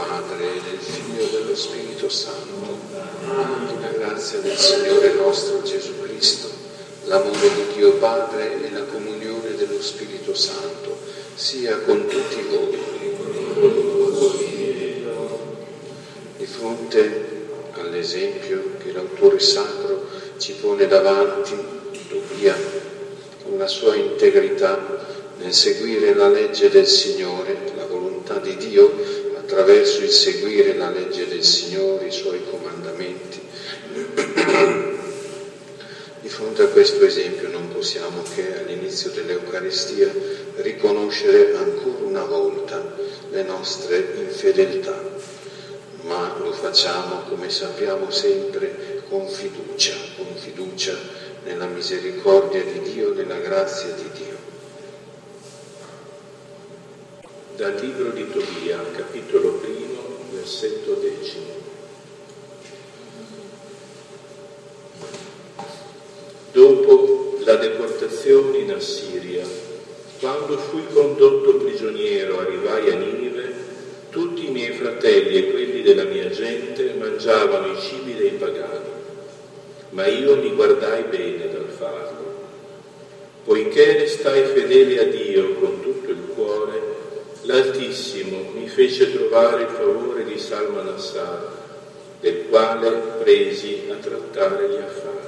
Padre, e del Figlio e dello Spirito Santo. La grazia del Signore nostro Gesù Cristo, l'amore di Dio Padre e la comunione dello Spirito Santo sia con tutti voi. Di fronte all'esempio che l'autore sacro ci pone davanti, Tobia, con la sua integrità nel seguire la legge del Signore, la volontà di Dio, attraverso il seguire la legge del Signore, i suoi comandamenti. Di fronte a questo esempio non possiamo che all'inizio dell'Eucaristia riconoscere ancora una volta le nostre infedeltà, ma lo facciamo, come sappiamo, sempre con fiducia nella misericordia di Dio, nella grazia di Dio. Dal libro di Tobia, capitolo 1, versetto 10. Dopo la deportazione in Assiria, quando fui condotto prigioniero, arrivai a Ninive, tutti i miei fratelli e quelli della mia gente mangiavano i cibi dei pagani, ma io mi guardai bene dal farlo. Poiché restai fedele a Dio con tutto il cuore, l'Altissimo mi fece trovare il favore di Salmanassar, del quale presi a trattare gli affari.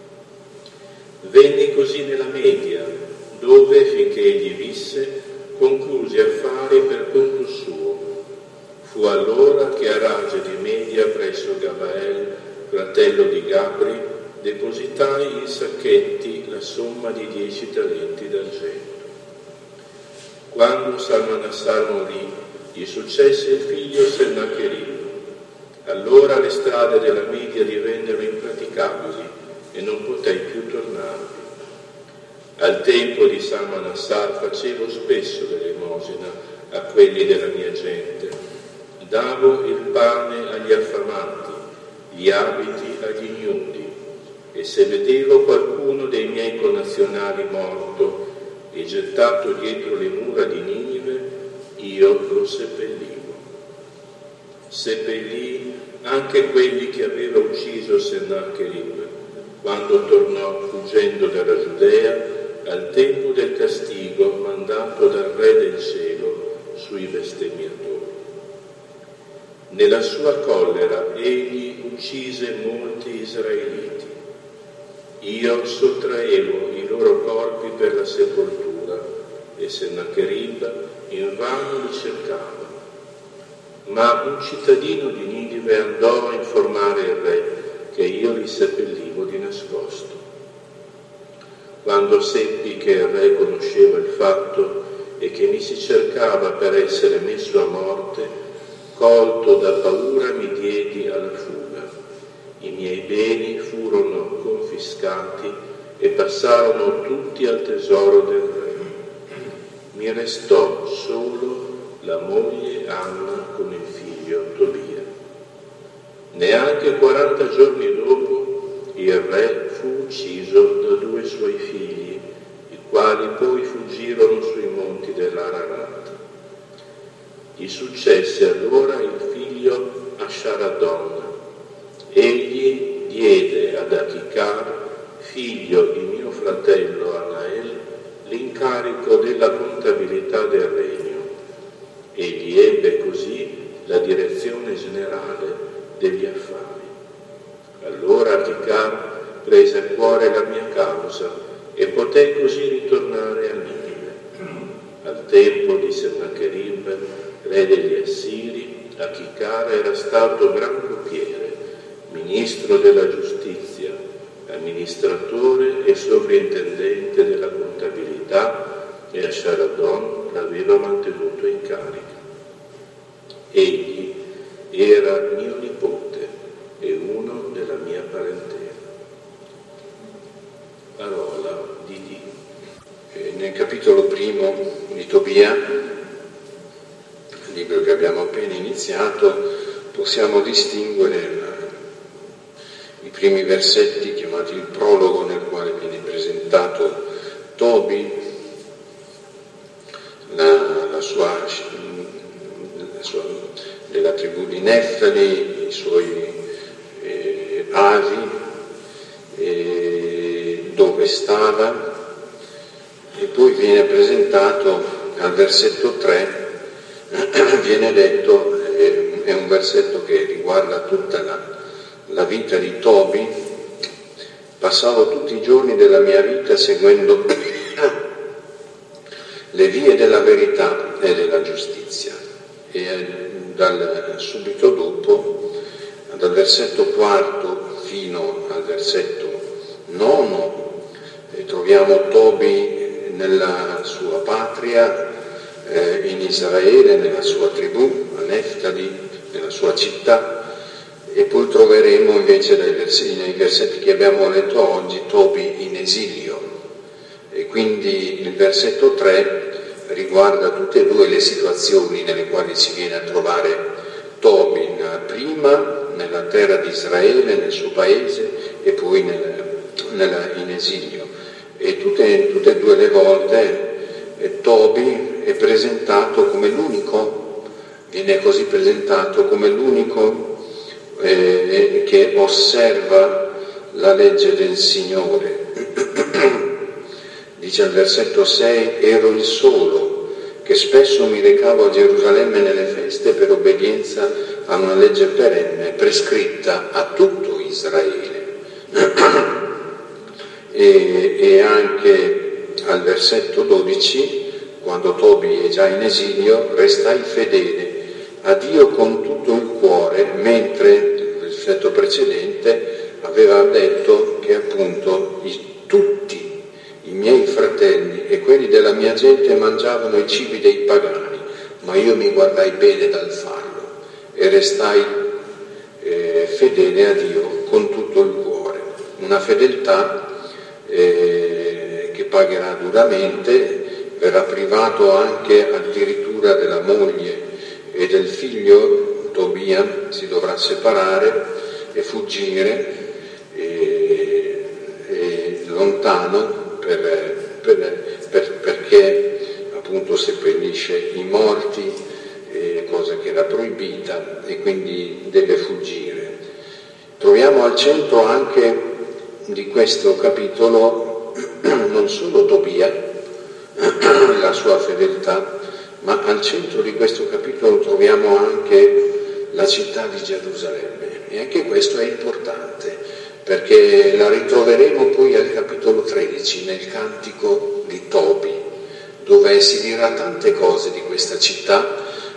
Venni così nella Media, dove, finché egli visse, conclusi affari per conto suo. Fu allora che a Rage di Media, presso Gabael, fratello di Gabri, depositai in sacchetti la somma di 10 talenti d'argento. Quando Salmanassar morì, gli successe il figlio Sennacherib. Allora le strade della Media divennero impraticabili e non potei più tornarvi. Al tempo di Salmanassar facevo spesso l'elemosina a quelli della mia gente. Davo il pane agli affamati, gli abiti agli ignudi, e se vedevo qualcuno dei miei connazionali morto e gettato dietro le mura di Ninive, io lo seppellivo. Seppellii anche quelli che aveva ucciso Sennacherib, quando tornò fuggendo dalla Giudea al tempo del castigo mandato dal Re del Cielo sui bestemmiatori. Nella sua collera egli uccise molti israeliti. Io sottraevo i loro corpi per la sepoltura e Sennacherib invano li cercava. Ma un cittadino di Ninive andò a informare il re che io li seppellivo di nascosto. Quando seppi che il re conosceva il fatto e che mi si cercava per essere messo a morte, colto da paura mi diedi alla fuga. I miei beni furono confiscati e passarono tutti al tesoro del re. Mi restò solo la moglie Anna con il figlio Tobia. Neanche 40 giorni dopo il re fu ucciso da 2 suoi figli, i quali poi fuggirono sui monti dell'Ararat. Gli successe allora il figlio Asharadon. Egli diede ad Achicar, figlio di mio fratello Anael, l'incarico della contabilità del regno. Egli ebbe così la direzione generale degli affari. Allora Achicar prese a cuore la mia causa e potei così ritornare a Ninive. Al tempo di Sennacherib, re degli Assiri, Achicar era stato gran coppiere, ministro della giustizia, amministratore e sovrintendente della contabilità, e Asharadon l'aveva mantenuto in carica. Egli era mio nipote e uno della mia parentela. Parola di Dio. Nel capitolo 1 di Tobia, il libro che abbiamo appena iniziato, possiamo distinguere i primi versetti chiamati il prologo, nel quale viene presentato Tobi, della tribù di Neftali, i suoi avi, dove stava, e poi viene presentato al versetto 3, viene detto, è un versetto che riguarda tutta la vita di Tobi: passavo tutti i giorni della mia vita seguendo le vie della verità e della giustizia. E subito dopo, dal versetto 4 fino al versetto 9, troviamo Tobi nella sua patria, in Israele, nella sua tribù, a Neftali, nella sua città, e poi troveremo invece nei versetti che abbiamo letto oggi Tobi in esilio. E quindi il versetto 3 riguarda tutte e due le situazioni nelle quali si viene a trovare Tobi, prima nella terra di Israele, nel suo paese, e poi in esilio. E tutte e due le volte Tobi è presentato come l'unico, viene così presentato come l'unico che osserva la legge del Signore. Dice al versetto 6: ero il solo che spesso mi recavo a Gerusalemme nelle feste per obbedienza a una legge perenne prescritta a tutto Israele. E anche al versetto 12, quando Tobi è già in esilio, restai fedele a Dio con tutto il cuore, mentre il versetto precedente aveva detto che appunto tutti i miei fratelli e quelli della mia gente mangiavano i cibi dei pagani, ma io mi guardai bene dal farlo e restai fedele a Dio con tutto il cuore. Una fedeltà che pagherà duramente, verrà privato anche addirittura della moglie e del figlio. Tobia si dovrà separare e fuggire lontano perché appunto seppellisce i morti, cosa che era proibita, e quindi deve fuggire. Troviamo al centro anche di questo capitolo non solo Tobia, la sua fedeltà, ma al centro di questo capitolo troviamo anche la città di Gerusalemme, e anche questo è importante perché la ritroveremo poi al capitolo 13 nel cantico di Tobi, dove si dirà tante cose di questa città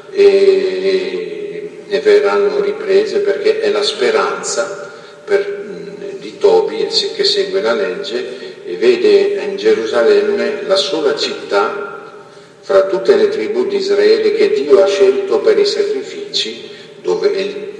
e verranno riprese, perché è la speranza di Tobi che segue la legge e vede in Gerusalemme la sola città fra tutte le tribù di Israele che Dio ha scelto per i sacrifici, dove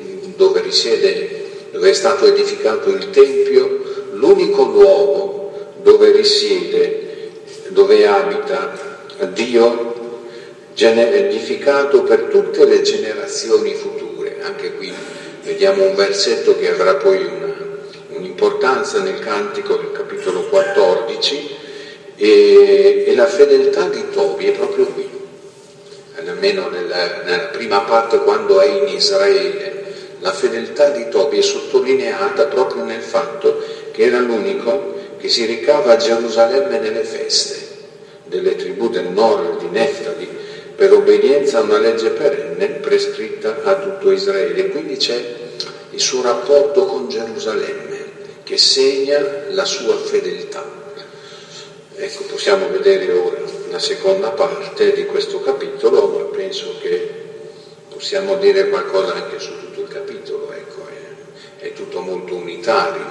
è stato edificato il Tempio, l'unico luogo dove risiede, dove abita Dio, edificato per tutte le generazioni future. Anche qui vediamo un versetto che avrà poi un'importanza nel cantico del capitolo 14, e la fedeltà di Tobi è proprio qui, almeno nella prima parte, quando è in Israele. La fedeltà di Tobi è sottolineata proprio nel fatto che era l'unico che si recava a Gerusalemme nelle feste delle tribù del nord di Neftali per obbedienza a una legge perenne prescritta a tutto Israele. Quindi c'è il suo rapporto con Gerusalemme che segna la sua fedeltà. Ecco, possiamo vedere ora la seconda parte di questo capitolo, ma penso che possiamo dire qualcosa anche su tutto il capitolo, ecco, è tutto molto unitario.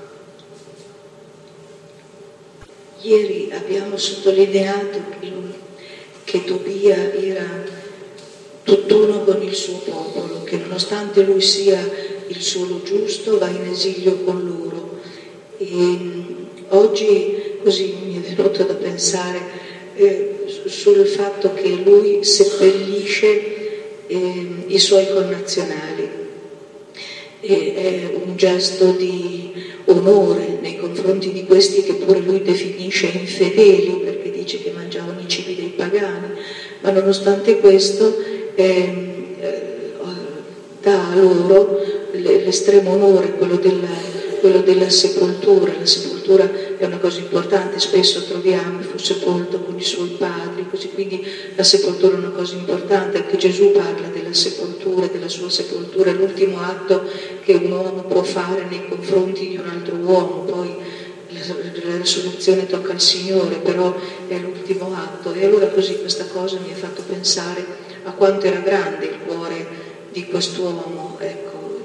Ieri abbiamo sottolineato che Tobia era tutt'uno con il suo popolo, che nonostante lui sia il solo giusto va in esilio con loro. E oggi così mi è venuto da pensare sul fatto che lui seppellisce i suoi connazionali. È un gesto di onore nei confronti di questi che pure lui definisce infedeli, perché dice che mangiavano i cibi dei pagani, ma nonostante questo dà a loro l'estremo onore, quello della sepoltura. La sepoltura è una cosa importante, spesso troviamo fu sepolto con i suoi padri, così, quindi la sepoltura è una cosa importante. Anche Gesù parla della sepoltura, della sua sepoltura, è l'ultimo atto che un uomo può fare nei confronti di un altro uomo, poi la risurrezione tocca al Signore, però è l'ultimo atto. E allora così questa cosa mi ha fatto pensare a quanto era grande il cuore di quest'uomo, ecco.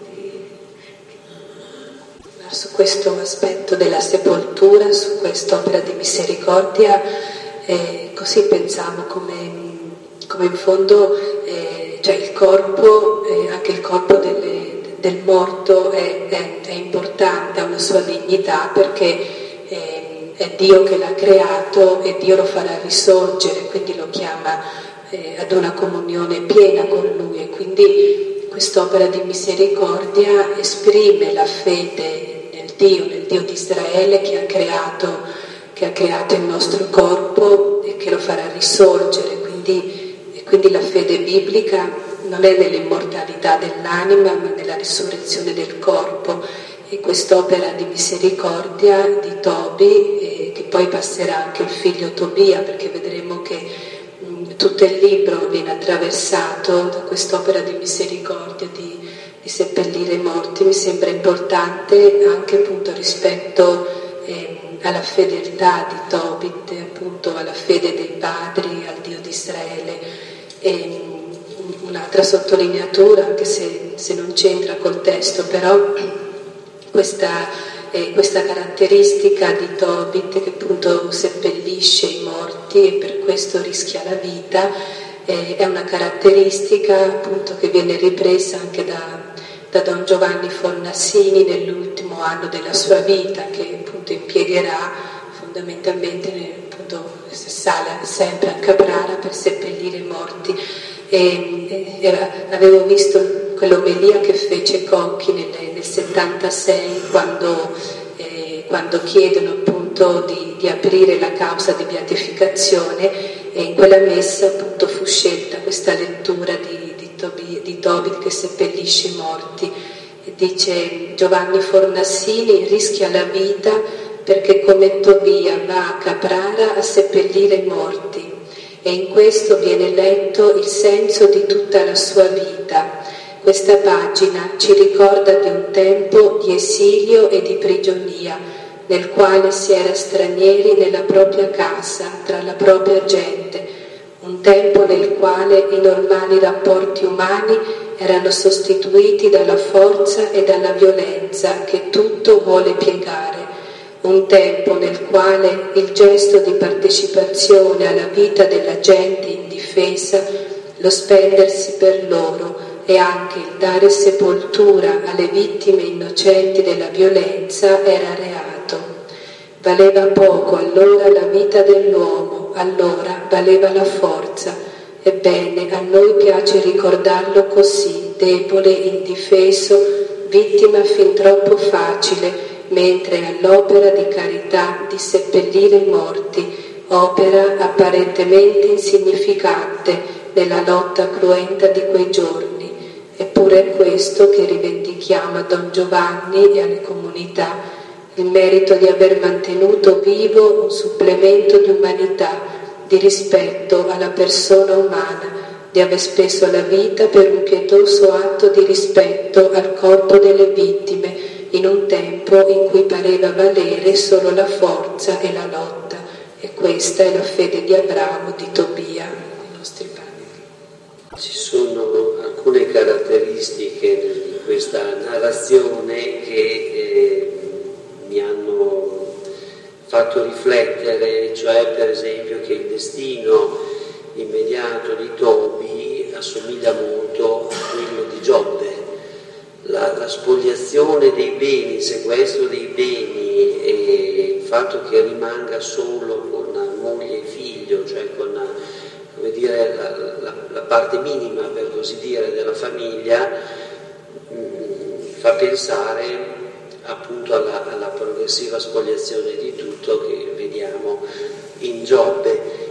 Su questo aspetto della sepoltura, su quest'opera di misericordia, così pensavo come in fondo cioè il corpo, anche il corpo del morto è importante, ha una sua dignità, perché è Dio che l'ha creato e Dio lo farà risorgere, quindi lo chiama ad una comunione piena con Lui, e quindi quest'opera di misericordia esprime la fede nel Dio di Israele che ha creato il nostro corpo e che lo farà risorgere, quindi la fede biblica non è nell'immortalità dell'anima ma nella risurrezione del corpo. E quest'opera di misericordia di Tobi, che poi passerà anche il figlio Tobia, perché vedremo che tutto il libro viene attraversato da quest'opera di misericordia di seppellire i morti, mi sembra importante anche appunto rispetto alla fedeltà di Tobit, appunto alla fede dei padri, al Dio di Israele. Un'altra sottolineatura, anche se non c'entra col testo, però questa caratteristica di Tobit, che appunto seppellisce i morti e per questo rischia la vita, è una caratteristica appunto che viene ripresa anche da Don Giovanni Fornassini nell'ultimo anno della sua vita, che appunto impiegherà fondamentalmente appunto sale sempre a Caprara per seppellire i morti. Avevo visto quell'omelia che fece Cocchi nel 76 quando chiedono appunto di aprire la causa di beatificazione, e in quella messa appunto fu scelta questa lettura di Tobit che seppellisce i morti. E dice Giovanni Fornassini: rischia la vita perché come Tobia va a Caprara a seppellire i morti, e in questo viene letto il senso di tutta la sua vita. Questa pagina ci ricorda di un tempo di esilio e di prigionia, nel quale si era stranieri nella propria casa, tra la propria gente, un tempo nel quale i normali rapporti umani erano sostituiti dalla forza e dalla violenza che tutto vuole piegare, un tempo nel quale il gesto di partecipazione alla vita della gente indifesa, lo spendersi per loro e anche il dare sepoltura alle vittime innocenti della violenza era reato. Valeva poco allora la vita dell'uomo, allora valeva la forza. Ebbene, a noi piace ricordarlo così, debole, indifeso, vittima fin troppo facile, mentre all'opera di carità di seppellire i morti, opera apparentemente insignificante nella lotta cruenta di quei giorni. Eppure è questo che rivendichiamo a Don Giovanni e alle comunità, il merito di aver mantenuto vivo un supplemento di umanità, di rispetto alla persona umana, di aver speso la vita per un pietoso atto di rispetto al corpo delle vittime, in un tempo in cui pareva valere solo la forza e la lotta. E questa è la fede di Abramo, di Tobia, dei nostri padri. Ci sono alcune caratteristiche di questa narrazione che mi hanno fatto riflettere, cioè per esempio che il destino immediato di Tobi assomiglia molto a quello di Giobbe. La spoliazione dei beni, il sequestro dei beni e il fatto che rimanga solo con moglie e figlio, cioè con, come dire, la parte minima, per così dire, della famiglia, fa pensare appunto alla progressiva spoliazione di tutto che vediamo in Giobbe.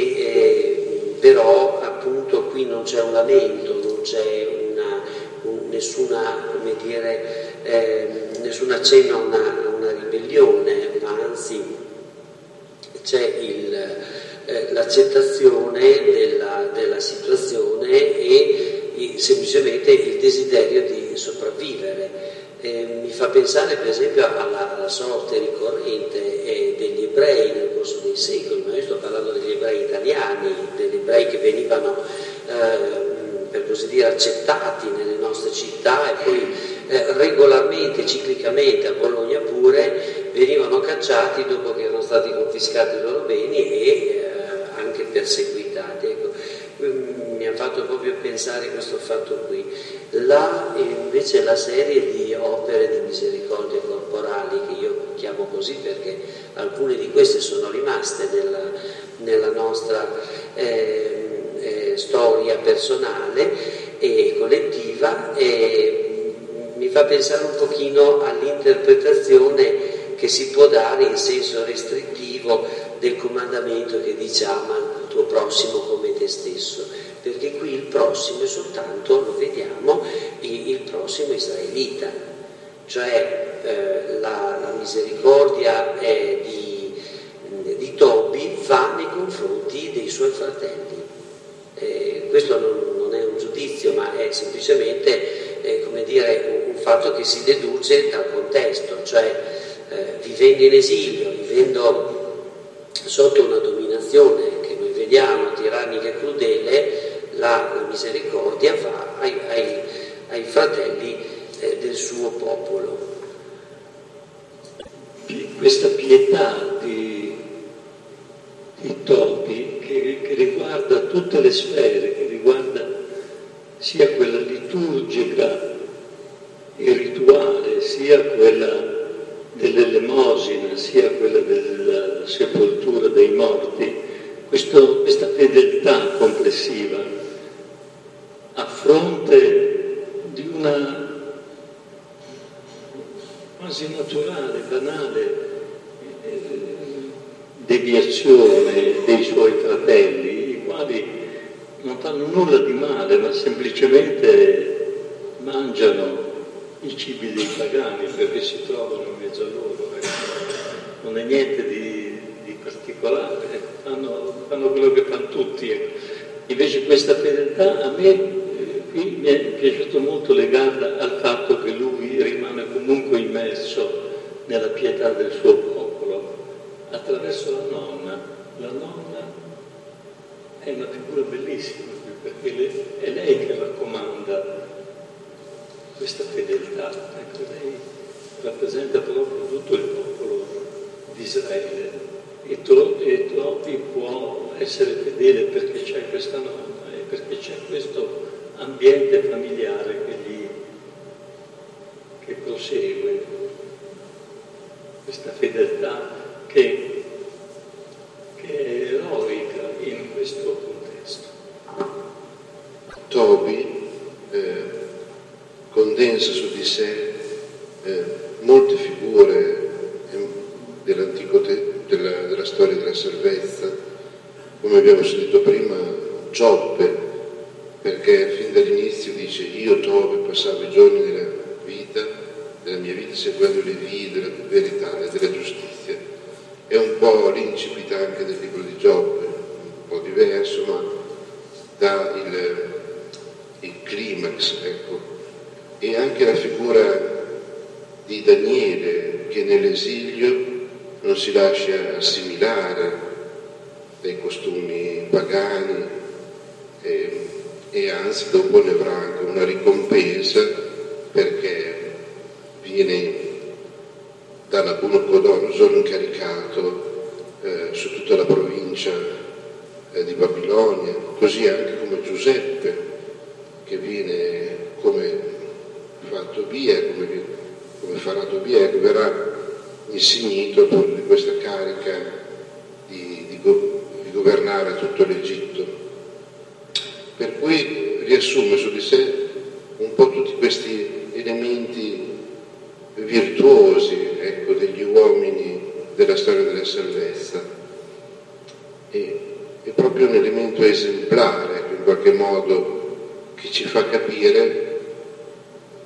Però appunto qui non c'è un lamento, non c'è nessuna, come dire, nessun accenno a una ribellione, ma anzi c'è l'accettazione della situazione e semplicemente il desiderio di sopravvivere. Mi fa pensare per esempio alla sorte ricorrente degli ebrei nel corso dei secoli, ma io sto parlando degli ebrei italiani, degli ebrei che venivano per così dire accettati nelle nostre città e poi regolarmente, ciclicamente, a Bologna pure, venivano cacciati dopo che erano stati confiscati i loro beni e anche perseguitati. Ecco, mi ha fatto proprio pensare questo fatto qui. Invece la serie di opere di misericordia corporali, che io chiamo così perché alcune di queste sono rimaste nella nostra storia personale e collettiva, mi fa pensare un pochino all'interpretazione che si può dare in senso restrittivo del comandamento che dice ama il tuo prossimo come te stesso, perché qui il prossimo è soltanto, lo vediamo, il prossimo israelita, cioè la misericordia di Tobi va nei confronti dei suoi fratelli. Questo non è un giudizio, ma è semplicemente come dire, un fatto che si deduce dal contesto, cioè vivendo in esilio, vivendo sotto una dominazione che noi vediamo tirannica e crudele, la misericordia va ai fratelli del suo popolo. Questa pietà di Tobi che riguarda tutte le sfere, che riguarda sia quella liturgica e rituale, sia quella dell'elemosina, sia quella della sepoltura dei morti, questa fedeltà complessiva a fronte di una quasi naturale, banale deviazione dei suoi fratelli, i quali non fanno nulla di male, ma semplicemente mangiano i cibi dei pagani perché si trovano in mezzo a loro, non è niente di particolare, fanno quello che fanno tutti. Invece questa fedeltà a me qui mi è piaciuto molto legarla al fatto che lui rimane comunque immerso nella pietà del suo popolo attraverso la nonna. La nonna è una figura bellissima perché è lei che raccomanda questa fedeltà. Ecco, lei rappresenta proprio tutto il popolo di Israele e Tobi può essere fedele perché c'è questa nonna e perché c'è questo ambiente familiare che prosegue, questa fedeltà che è eroica in questo contesto. Tobi condensa su di sé molte figure della storia della salvezza, come abbiamo sentito prima, Giobbe, perché fin dall'inizio dice: io Tobi passavo i giorni della mia vita seguendo le vie della verità e della giustizia. È un po' l'incipit anche del libro di Giobbe, un po' diverso, ma dà il climax, ecco. E anche la figura di Daniele, che nell'esilio non si lascia assimilare dai costumi pagani e anzi dopo ne avrà anche una ricompensa, perché viene da Nabucodonosor incaricato su tutta la provincia di Babilonia, così anche come Giuseppe, che viene come farà Tobia, che verrà insignito appunto di questa carica di governare tutto l'Egitto. Per cui riassume su di sé un po' tutti questi elementi virtuosi, ecco, degli uomini della storia della salvezza. È proprio un elemento esemplare, ecco, in qualche modo, che ci fa capire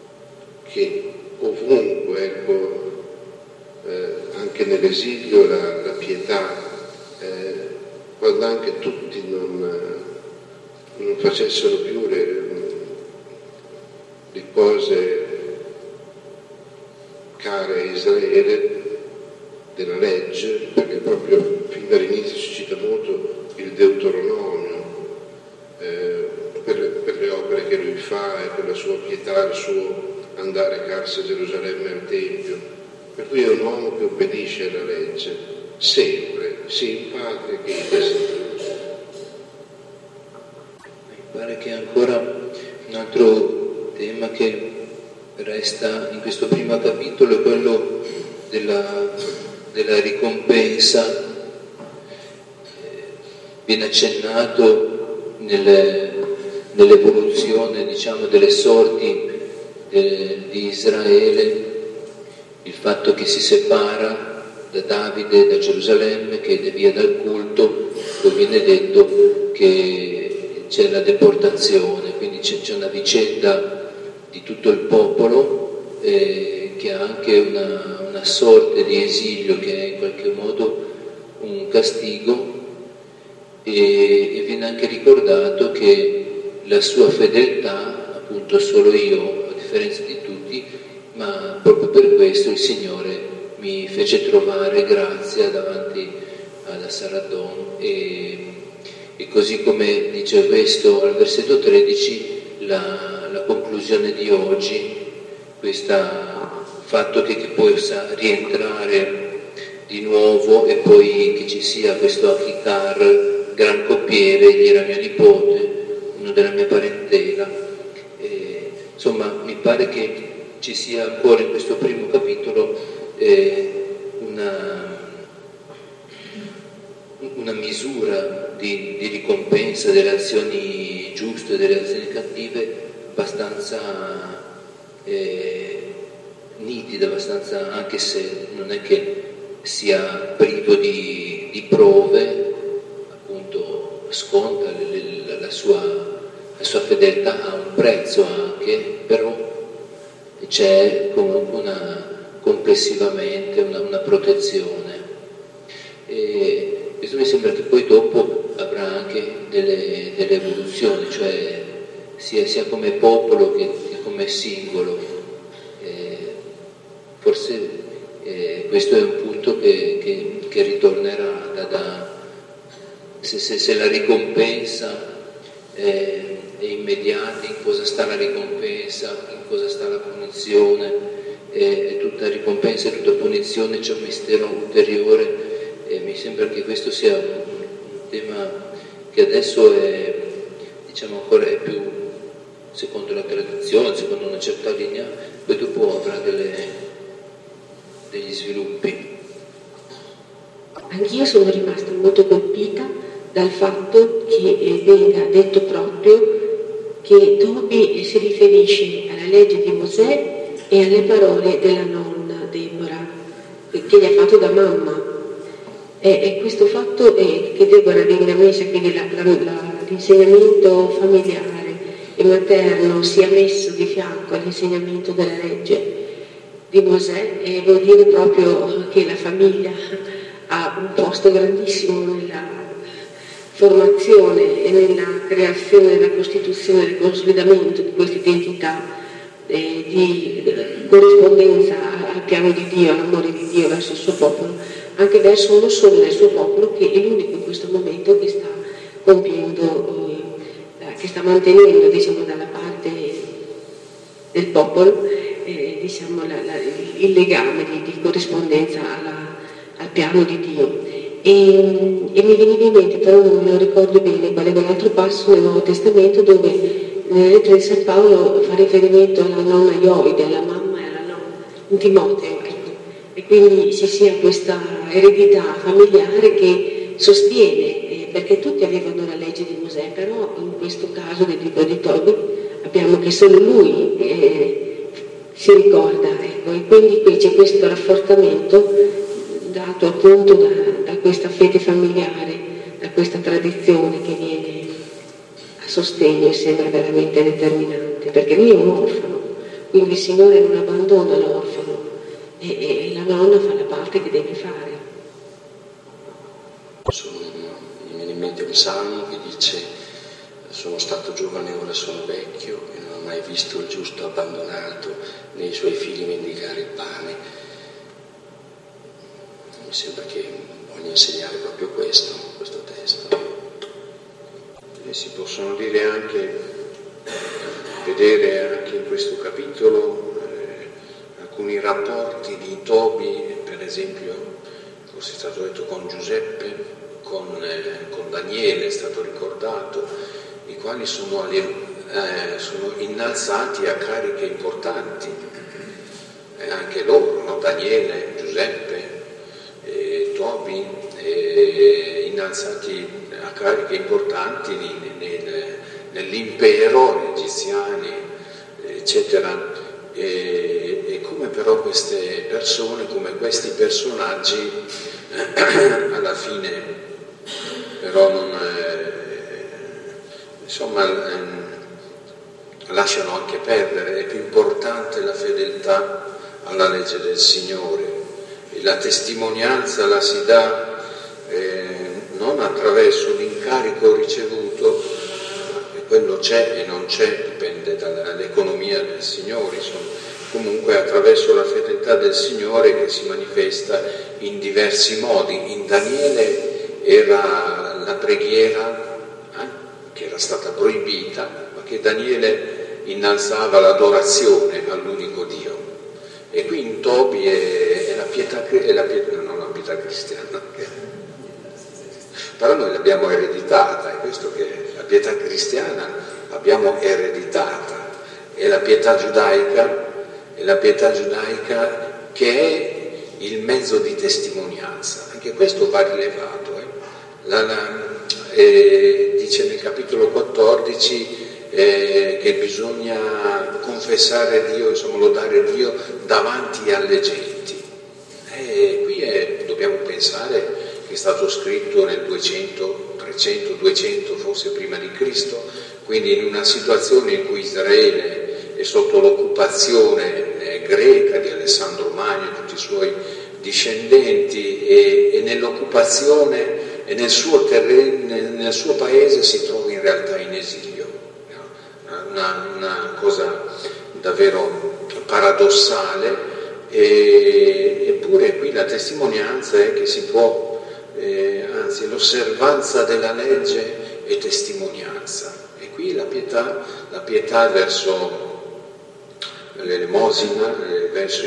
che ovunque, ecco, anche nell'esilio la pietà, quando anche tutti non facessero più le cose care a Israele della legge, perché proprio fin dall'inizio si cita molto il Deuteronomio per le opere che lui fa e per la sua pietà, il suo andare a carsi a Gerusalemme al Tempio, per cui è un uomo che obbedisce alla legge sempre, sia in patria che in esilio. Mi pare che ancora un altro tema che resta in questo primo capitolo è quello della ricompensa. Viene accennato nell'evoluzione, diciamo, delle sorti di Israele, il fatto che si separa da Davide, da Gerusalemme, che devia dal culto, poi viene detto che c'è la deportazione, quindi c'è una vicenda di tutto il popolo che ha anche una sorte di esilio che è in qualche modo un castigo, e viene anche ricordato che la sua fedeltà, appunto solo io, a differenza di tutti, ma proprio per questo il Signore mi fece trovare grazia davanti ad Assaradon, e così come dice questo al versetto 13, la conclusione di oggi, questo fatto che possa rientrare di nuovo e poi che ci sia questo Achicar, gran coppiere, egli era mio nipote, uno della mia parentela. Insomma, mi pare che ci sia ancora in questo primo capitolo una misura di ricompensa delle azioni giuste e delle azioni cattive abbastanza nitida, abbastanza, anche se non è che sia privo di prove, appunto sconta la sua fedeltà ha un prezzo anche, però c'è comunque complessivamente una protezione. E questo mi sembra che poi dopo avrà anche delle evoluzioni, cioè sia come popolo che come singolo. Forse questo è un punto che ritornerà se la ricompensa è immediata, in cosa sta la ricompensa, in cosa sta la punizione, è tutta ricompensa e tutta punizione, c'è un mistero ulteriore, e mi sembra che questo sia un tema che adesso è, diciamo, ancora è più secondo la tradizione, secondo una certa linea, poi dopo avrà degli sviluppi. Anch'io sono rimasta molto colpita dal fatto che venga detto proprio che Tobi si riferisce alla legge di Mosè e alle parole della nonna Deborah, che gli ha fatto da mamma. E questo fatto che Deborah venga messa, quindi l'insegnamento familiare e materno sia messo di fianco all'insegnamento della legge di Mosè, vuol dire proprio che la famiglia ha un posto grandissimo nella formazione e nella creazione, nella costituzione, nel consolidamento di questa identità di corrispondenza al piano di Dio, all'amore di Dio verso il suo popolo, anche verso uno solo del suo popolo, che è l'unico in questo momento che sta compiendo, che sta mantenendo, diciamo, dalla parte del popolo, diciamo, il legame di corrispondenza al piano di Dio. E mi veniva in mente, però non me lo ricordo bene, qual è quell'altro passo nel Nuovo Testamento dove nelle lettere di San Paolo fa riferimento alla nonna Ioide, alla mamma e alla nonna, in Timoteo, ecco. E quindi ci sia questa eredità familiare che sostiene, perché tutti avevano la legge di Mosè, però in questo caso del libro di Tobi abbiamo che solo lui si ricorda, ecco, e quindi qui c'è questo rafforzamento dato appunto da questa fede familiare, da questa tradizione che viene a sostegno e sembra veramente determinante, perché lui è un quindi il Signore non abbandona l'orfano e la nonna fa la parte che deve fare. Mi viene in mente un salmo che dice: sono stato giovane, ora sono vecchio e non ho mai visto il giusto abbandonato né i suoi figli mendicare il pane. Mi sembra che voglia insegnare proprio questo testo. E si possono dire anche, vedere anche in questo capitolo alcuni rapporti di Tobi, per esempio, forse è stato detto con Giuseppe, con Daniele, è stato ricordato, i quali sono innalzati a cariche importanti, anche loro, no? Daniele, Giuseppe, Tobi, innalzati a cariche importanti nell'impero egiziani, eccetera. E come però queste persone, come questi personaggi, alla fine però lasciano anche perdere. È più importante la fedeltà alla legge del Signore, e la testimonianza la si dà non attraverso l'incarico ricevuto, quello c'è e non c'è, dipende dall'economia del Signore, comunque attraverso la fedeltà del Signore che si manifesta in diversi modi. In Daniele era la preghiera che era stata proibita, ma che Daniele innalzava l'adorazione all'unico Dio. E qui in Tobi è la pietà cristiana, però noi l'abbiamo ereditata, è questo che la pietà cristiana l'abbiamo ereditata, è la pietà giudaica che è il mezzo di testimonianza. Anche questo va rilevato. Dice nel capitolo 14 che bisogna confessare Dio, lodare Dio davanti alle genti. Qui dobbiamo pensare che è stato scritto nel 200, 300, 200 forse prima di Cristo, quindi in una situazione in cui Israele è sotto l'occupazione greca di Alessandro Magno e tutti i suoi discendenti, e nell'occupazione e nel suo paese si trova in realtà in esilio. Una cosa davvero paradossale, eppure qui la testimonianza è che si può, anzi l'osservanza della legge è testimonianza, e qui la pietà verso l'elemosina, verso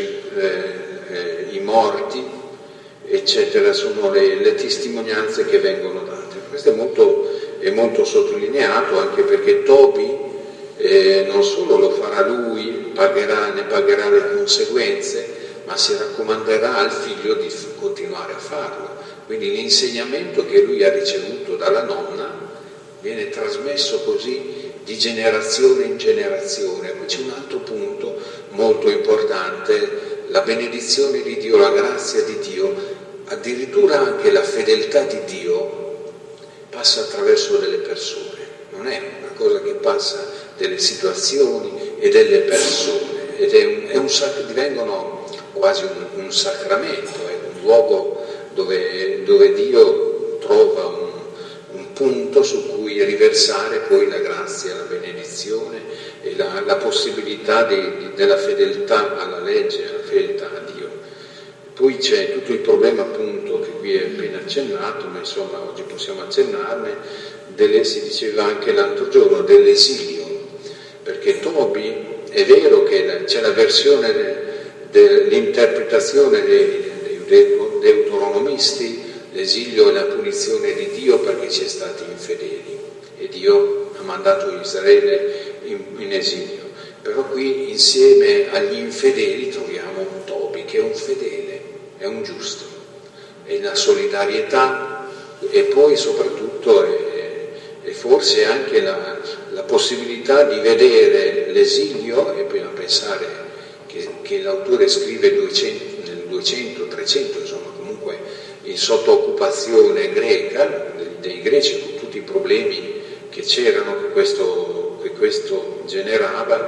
i morti, eccetera, sono le testimonianze che vengono date. Questo è molto sottolineato, anche perché Tobi non solo lo farà lui, ne pagherà le conseguenze, ma si raccomanderà al figlio di continuare a farlo. Quindi l'insegnamento che lui ha ricevuto dalla nonna viene trasmesso così di generazione in generazione. Qui c'è un altro punto molto importante: la benedizione di Dio, la grazia di Dio, addirittura anche la fedeltà di Dio passa attraverso delle persone, non è una cosa che passa delle situazioni e delle persone, ed divengono quasi un sacramento, è un luogo dove Dio trova un punto su cui riversare poi la grazia, la benedizione e la possibilità della fedeltà alla legge, la fedeltà a Dio. Poi c'è tutto il problema, appunto, che qui è appena accennato, ma insomma oggi possiamo accennarne, si diceva anche l'altro giorno, dell'esilio, perché Tobi, è vero che c'è la versione dell'interpretazione dei deuteronomisti, l'esilio è la punizione di Dio perché si è stati infedeli e Dio ha mandato Israele in esilio. Però qui insieme agli infedeli troviamo un Tobi che è un fedele, è un giusto, è la solidarietà, e poi soprattutto è forse anche la possibilità di vedere l'esilio, e poi a pensare che l'autore scrive nel 200, 300, insomma comunque in sottooccupazione greca, dei greci, con tutti i problemi che c'erano, che questo generava,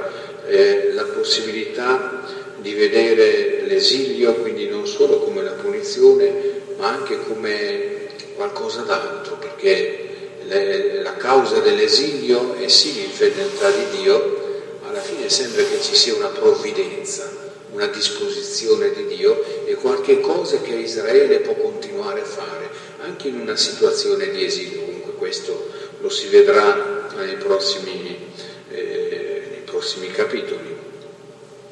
la possibilità di vedere l'esilio quindi non solo come la punizione, ma anche come qualcosa d'altro, perché la causa dell'esilio è sì l'infedeltà di Dio, ma alla fine sembra che ci sia una provvidenza, una disposizione di Dio e qualche cosa che Israele può continuare a fare, anche in una situazione di esilio. Comunque questo lo si vedrà nei prossimi capitoli.